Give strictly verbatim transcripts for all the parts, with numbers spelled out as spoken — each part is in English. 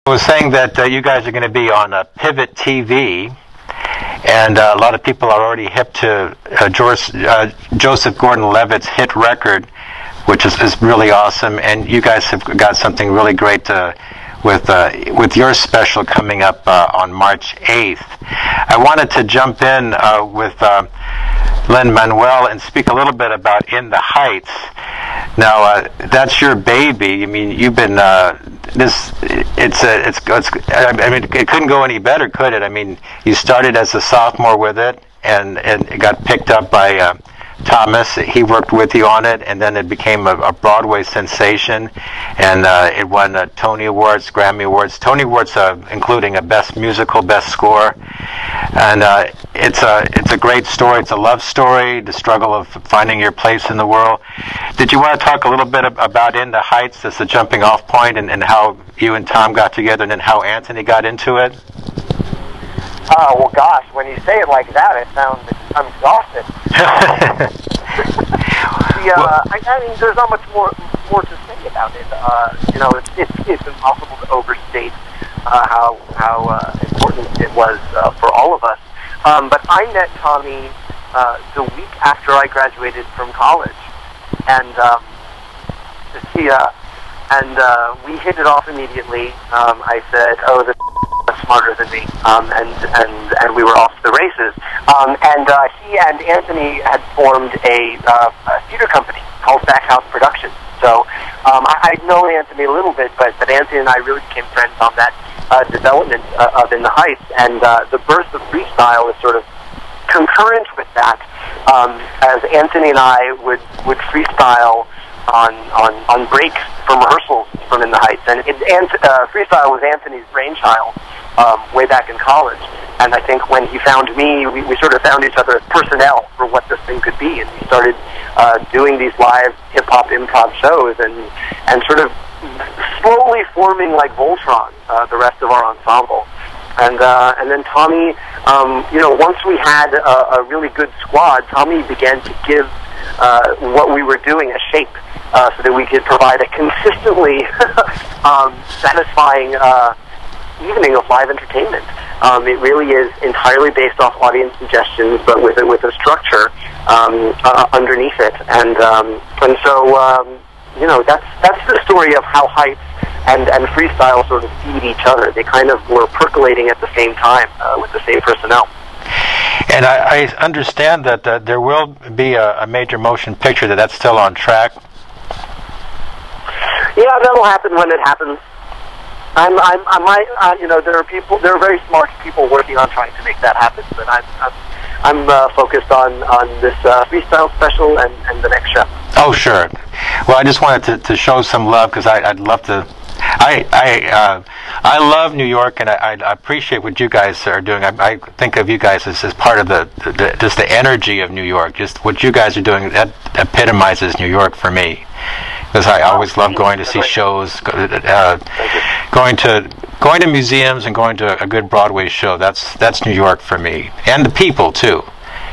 I was saying that uh, you guys are going to be on uh, Pivot T V, and uh, a lot of people are already hip to uh, George, uh, Joseph Gordon-Levitt's hit record, which is, is really awesome. And you guys have got something really great uh, with uh, with your special coming up uh, on March eighth. I wanted to jump in uh, with uh, Lin-Manuel and speak a little bit about In the Heights. Now, uh, that's your baby. I mean, you've been uh, this. It's a. It's. It's. I mean, it couldn't go any better, could it? I mean, you started as a sophomore with it, and and it got picked up by uh, Thomas. He worked with you on it, and then it became a, a Broadway sensation, and uh, it won uh, Tony Awards, Grammy Awards, Tony Awards, uh, including a Best Musical, Best Score, and uh, it's a it's a great story. It's a love story, the struggle of finding your place in the world. Did you want to talk a little bit about In the Heights as a jumping off point, and, and how you and Tom got together, and then how Anthony got into it? Oh, well, gosh, when you say it like that, it sounds, I'm exhausted. the, uh, I, I mean, there's not much more more to say about it. Uh, you know, it's, it's, it's impossible to overstate uh, how, how uh, important it was uh, for all of us. Um, but I met Tommy uh, the week after I graduated from college. And, um, he, uh, and uh, we hit it off immediately. Um, I said, oh, the smarter than me, um, and, and, and we were off to the races. Um, and uh, he and Anthony had formed a, uh, a theater company called Backhouse Productions. So um, I, I'd known Anthony a little bit, but, but Anthony and I really became friends on that uh, development uh, of In the Heights. And uh, the birth of freestyle is sort of concurrent with that, um, as Anthony and I would, would freestyle on, on, on breaks from rehearsals from In the Heights. And it, uh, freestyle was Anthony's brainchild um, way back in college. And I think when he found me, we, we sort of found each other as personnel for what this thing could be. And we started uh, doing these live hip-hop improv shows and, and sort of slowly forming like Voltron, uh, the rest of our ensemble. And uh, and then Tommy, um, you know, once we had a, a really good squad, Tommy began to give uh, what we were doing a shape, uh, so that we could provide a consistently um, satisfying uh, evening of live entertainment. Um, it really is entirely based off audience suggestions, but with a, with a structure um, uh, underneath it. And um, and so um, you know, that's that's the story of how Heights and, and freestyle sort of feed each other. They kind of were percolating at the same time uh, with the same personnel. And I, I understand that uh, there will be a, a major motion picture, that that's still on track. Yeah, that'll happen when it happens. I'm, I'm, I might, uh, you know, there are people, there are very smart people working on trying to make that happen, but I'm, I'm, I'm uh, focused on, on this uh, freestyle special and, and the next show. Oh, sure. Well, I just wanted to, to show some love, because I'd love to. I I uh, I love New York, and I, I appreciate what you guys are doing. I, I think of you guys as, as part of the, the just the energy of New York. Just what you guys are doing, that epitomizes New York for me. Because I always love going to see shows, uh, going to going to museums, and going to a good Broadway show. That's that's New York for me, and the people too.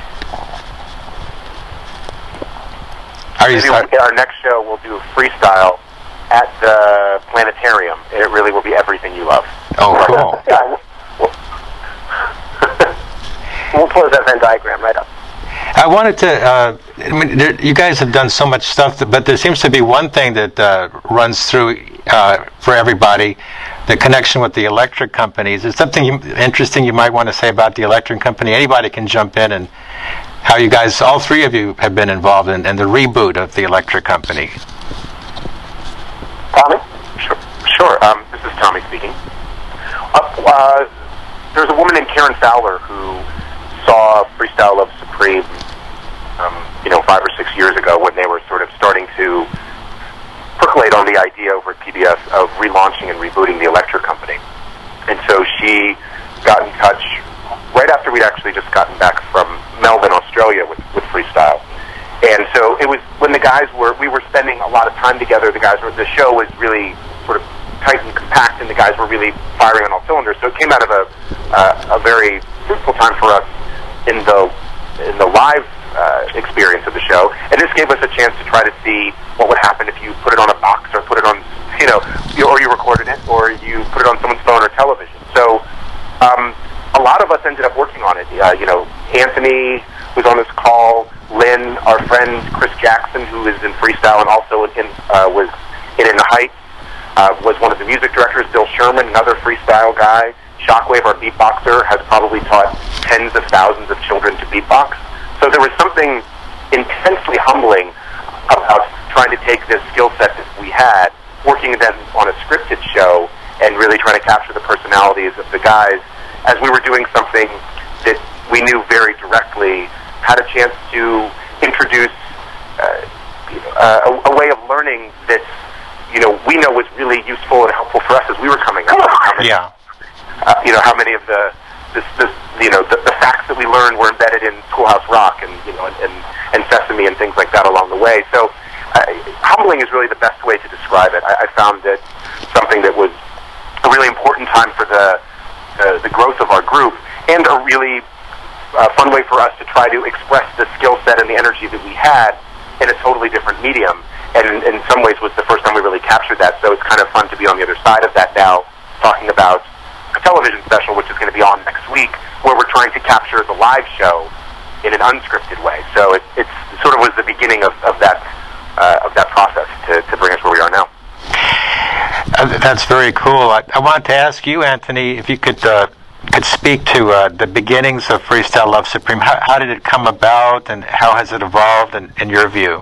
Are you? Maybe we'll, our next show we'll do freestyle at the planetarium. It really will be everything you love. Oh, cool. Yeah, we'll, we'll close that Venn diagram right up. I wanted to, uh, I mean, there, you guys have done so much stuff, that, but there seems to be one thing that uh, runs through uh, for everybody, the connection with the electric companies. Is something you, interesting you might want to say about the electric company? Anybody can jump in, and how you guys, all three of you, have been involved in, in the reboot of the electric company. Tommy? Sure. Sure. Um, this is Tommy speaking. Uh, uh, there's a woman named Karen Fowler who saw Freestyle Love Supreme, um, you know, five or six years ago, when they were sort of starting to percolate on the idea over at P B S of relaunching and rebooting the electric company. And so she got in touch right after we'd actually just gotten back from Melbourne, Australia with, with Freestyle. And so it was when the guys were, we were spending a lot of time together. The guys were, the show was really sort of tight and compact, and the guys were really firing on all cylinders. So it came out of a, uh, a very fruitful time for us in the, in the live uh, experience of the show. And this gave us a chance to try to see what would happen if you put it on a box or put it on you know, you, or you recorded it, or you put it on someone's phone or television. So um, a lot of us ended up working on it. Uh, you know, Anthony was on this call. Lynn, our friend Chris Jackson, who is in freestyle and also in, uh, was in In the Heights, uh, was one of the music directors. Bill Sherman, another freestyle guy. Shockwave, our beatboxer, has probably taught tens of thousands of children to beatbox. So there was something intensely humbling about trying to take this skill set that we had, working then on a scripted show, and really trying to capture the personalities of the guys as we were doing something that we knew very directly had a chance to introduce uh, a, a way of learning that, you know, we know was really useful and helpful for us as we were coming up. Yeah. Uh, you know, how many of the, this, this, you know, the, the facts that we learned were embedded in Schoolhouse Rock and, you know, and, and, and Sesame and things like that along the way. So uh, humbling is really the best way to describe it. I, I found that something that was a really important time for the, uh, the growth of our group, and a really uh, fun way for us to try to express the skill set and the energy that we had in a totally different medium. And in, in some ways was the first time we really captured that. So it's kind of fun to be on the other side of that now, talking about a television special, which is going to be on next week, where we're trying to capture the live show in an unscripted way. So it it's, sort of was the beginning of, of that uh, of that process to, to bring us where we are now. Uh, that's very cool. I, I wanted to ask you, Anthony, if you could uh, could speak to uh, the beginnings of Freestyle Love Supreme. How, how did it come about, and how has it evolved in, in your view?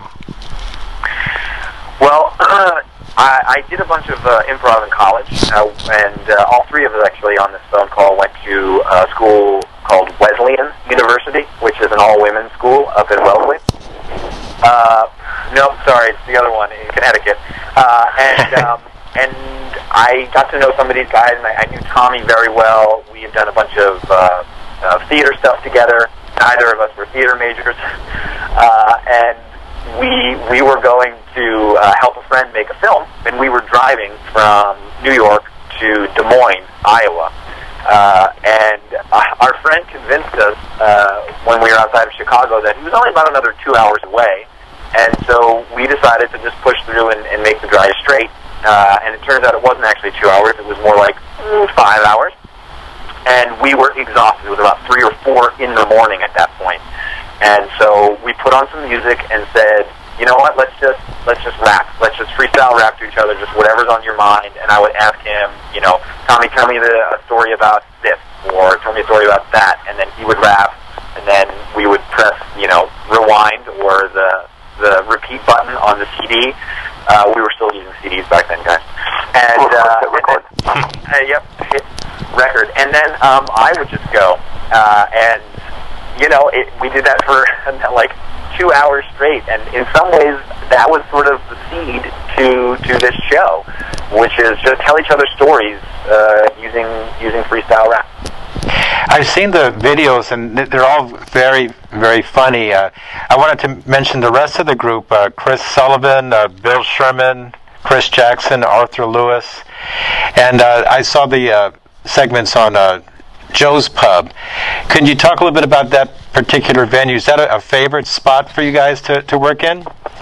Well, uh, I, I did a bunch of uh, improv in college, uh, and uh, all three of us actually on this phone call went to a school called Wesleyan University, which is an all-women school up in Wellesley. Uh, no, sorry, it's the other one in Connecticut. Uh, and um, and I got to know some of these guys, and I, I knew Tommy very well. We had done a bunch of uh, uh, theater stuff together. Neither of us were theater majors, uh, and we we were going to uh, help a friend make a film, and we were driving from New York to Des Moines, Iowa. Uh, and uh, our friend convinced us uh, when we were outside of Chicago that he was only about another two hours away, and so we decided to just push through and, and make the drive straight. Uh, and it turns out it wasn't actually two hours; it was more like mm, five hours. And we were exhausted. It was about three or four in the morning at that point. And so we put on some music and said, you know what, let's just let's just rap. Let's just freestyle rap to each other, just whatever's on your mind. And I would ask him, you know, Tommy, tell me the, a story about this, or tell me a story about that. And then he would rap, and then we would press, you know, rewind or the the repeat button on the C D. Uh, we were still using C Ds back then, guys. And, uh, hit record. and then, uh, yep, hit record. And then um, I would just go, uh, and you know, it, we did that for like two hours straight, and in some ways that was sort of the seed to to this show, which is just tell each other stories uh, using using freestyle rap. I've seen the videos, and they're all very, very funny. Uh, I wanted to mention the rest of the group: uh, Chris Sullivan, uh, Bill Sherman, Chris Jackson, Arthur Lewis, and uh, I saw the uh, segments on uh, Joe's Pub. Can you talk a little bit about that particular venue? Is that a, a favorite spot for you guys to, to work in?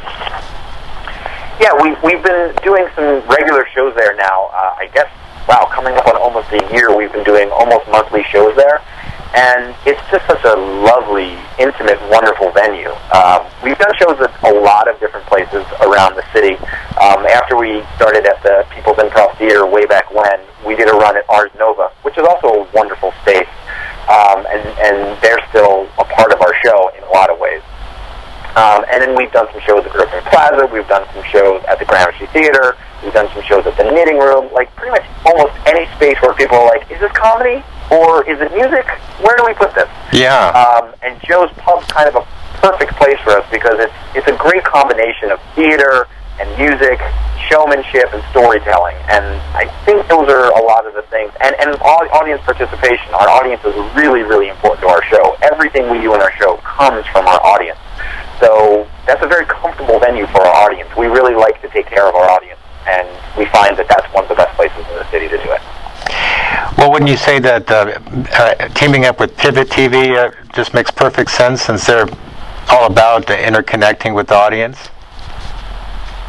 Yeah, we, we've been doing some regular shows there now. Uh, I guess, wow, coming up on almost a year, we've been doing almost monthly shows there. And it's just such a lovely, intimate, wonderful venue. Um, we've done shows at a lot of different places around the city. Um, after we started at the People's Improv Theater way back when, we did a run at Ars Nova, which is also a wonderful space. Um, and, and they're still a part of our show in a lot of ways. Um, and then we've done some shows at Griffin Plaza. We've done some shows at the Gramercy Theater. We've done some shows at the Knitting Room. Like, pretty much almost any space where people are like, is this comedy? Or is it music? Where do we put this? Yeah. Um, and Joe's Pub's kind of a perfect place for us because it's it's a great combination of theater and music, showmanship, and storytelling. And I think those are a lot of the things. And, and audience participation. Our audience is really, really important to our show. Everything we do in our show comes from our audience. So that's a very comfortable venue for our audience. We really like to take care of our audience, and we find that that's one of the best places in the city to do it. Well, wouldn't you say that uh, uh, teaming up with Pivot T V uh, just makes perfect sense, since they're all about uh, interconnecting with the audience?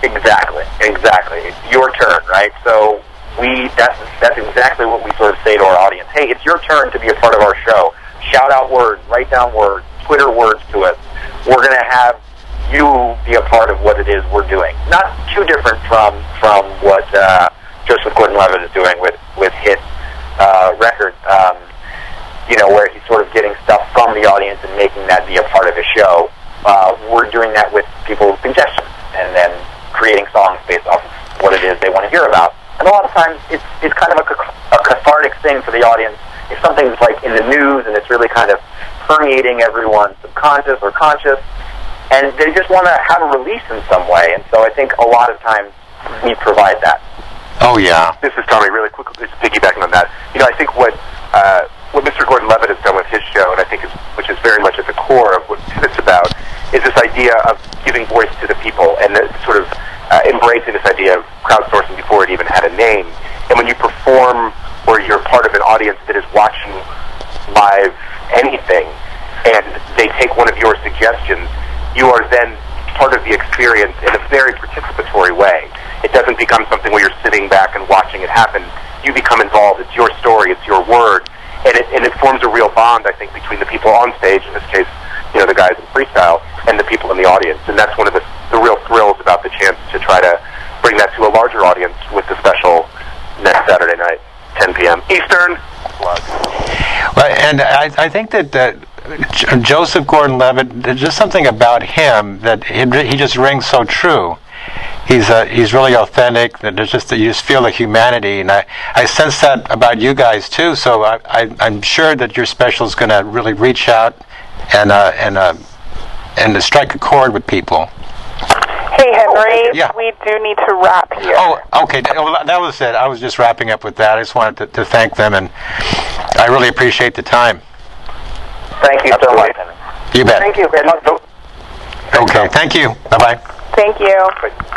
Exactly, exactly. It's your turn, right? So we that's that's exactly what we sort of say to our audience. Hey, it's your turn to be a part of our show. Shout out words, write down words, Twitter words to us. We're going to have you be a part of what it is we're doing. Not too different from from what uh, Joseph Gordon-Levitt is doing with with his uh, record. Um, you know, where he's sort of getting stuff from the audience and making that be a part of his show. Uh, we're doing that with people's suggestions and then creating songs based off of what it is they want to hear about. And a lot of times it's it's kind of a, a cathartic thing for the audience. If something's like in the news and it's really kind of permeating everyone's subconscious or conscious, and they just want to have a release in some way. And so I think a lot of times we provide that. Oh, yeah. This is Tommy, really quickly, just piggybacking on that. You know, I think what uh, what Mister Gordon-Levitt has done with his show, and I think is, which is very much at the core of what Pivot's about, is this idea of giving voice to the people and the, sort of uh, embracing this idea of crowdsourcing before it even had a name. And when you perform or you're part of an audience that is watching live anything, and they take one of your suggestions, you are then part of the experience in a very participatory way. It doesn't become something where you're sitting back and watching it happen. You become involved. It's your story. It's your word. And it, and it forms a real bond, I think, between the people on stage, in this case, you know, the guys in freestyle, and the people in the audience. And that's one of the, the real thrills about the chance to try to bring that to a larger audience with the special next Saturday night, ten p.m. Eastern. Well, and I, I think that, that J- Joseph Gordon-Levitt, there's just something about him that he, he just rings so true. He's uh, he's really authentic. That there's just you just feel the humanity, and I, I sense that about you guys too. So I, I I'm sure that your special is going to really reach out and uh, and uh, and to strike a chord with people. Hey Henry, Yeah. we do need to wrap here. Oh, okay. That, well, that was it. I was just wrapping up with that. I just wanted to, to thank them, and I really appreciate the time. Thank you so much. You bet. Thank you. Okay. Thank you. Bye bye. Thank you.